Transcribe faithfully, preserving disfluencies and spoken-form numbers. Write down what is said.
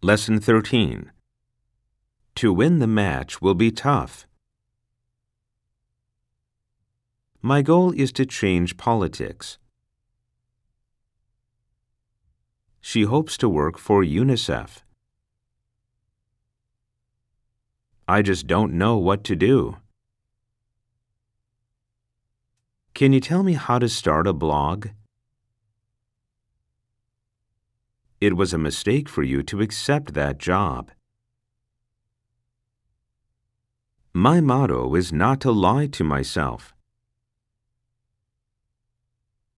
Lesson thirteen. To win the match will be tough. My goal is to change politics. She hopes to work for UNICEF. I just don't know what to do. Can you tell me how to start a blog? It was a mistake for you to accept that job. My motto is not to lie to myself.